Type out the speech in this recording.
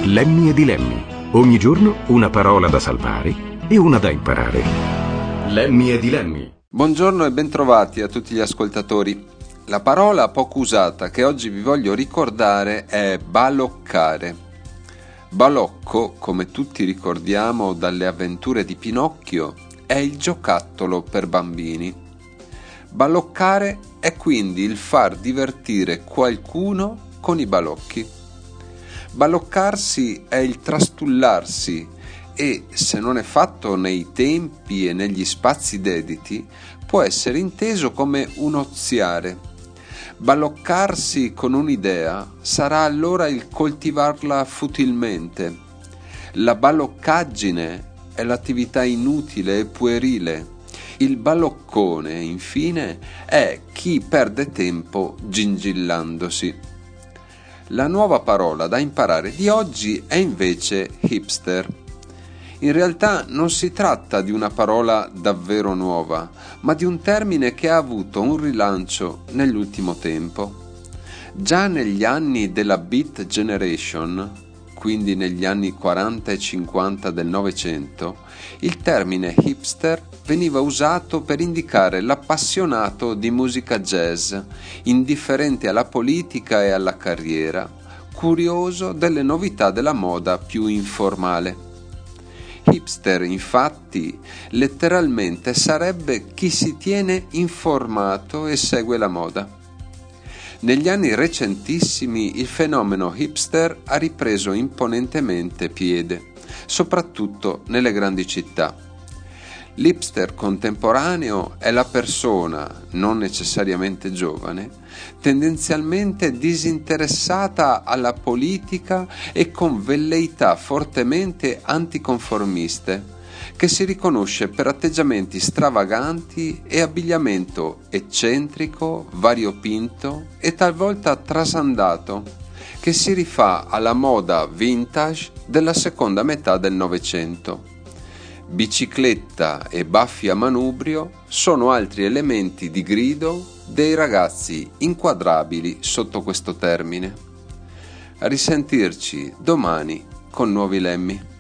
Lemmy e Dilemmi. Ogni giorno una parola da salvare e una da imparare. Lemmy e Dilemmi. Buongiorno e bentrovati a tutti gli ascoltatori. La parola poco usata che oggi vi voglio ricordare è baloccare. Balocco, come tutti ricordiamo dalle avventure di Pinocchio, è il giocattolo per bambini. Baloccare è quindi il far divertire qualcuno con i balocchi. Baloccarsi è il trastullarsi e, se non è fatto nei tempi e negli spazi dediti, può essere inteso come un oziare. Baloccarsi con un'idea sarà allora il coltivarla futilmente. La baloccaggine è l'attività inutile e puerile. Il baloccone, infine, è chi perde tempo gingillandosi. La nuova parola da imparare di oggi è invece hipster. In realtà non si tratta di una parola davvero nuova, ma di un termine che ha avuto un rilancio nell'ultimo tempo. Già negli anni della Beat Generation, quindi negli anni 40 e 50 del Novecento, il termine hipster veniva usato per indicare l'appassionato di musica jazz, indifferente alla politica e alla carriera, curioso delle novità della moda più informale. Hipster, infatti, letteralmente sarebbe chi si tiene informato e segue la moda. Negli anni recentissimi il fenomeno hipster ha ripreso imponentemente piede, soprattutto nelle grandi città. L'hipster contemporaneo è la persona, non necessariamente giovane, tendenzialmente disinteressata alla politica e con velleità fortemente anticonformiste, che si riconosce per atteggiamenti stravaganti e abbigliamento eccentrico, variopinto e talvolta trasandato, che si rifà alla moda vintage della seconda metà del Novecento. Bicicletta e baffi a manubrio sono altri elementi di grido dei ragazzi inquadrabili sotto questo termine. A risentirci domani con nuovi lemmi.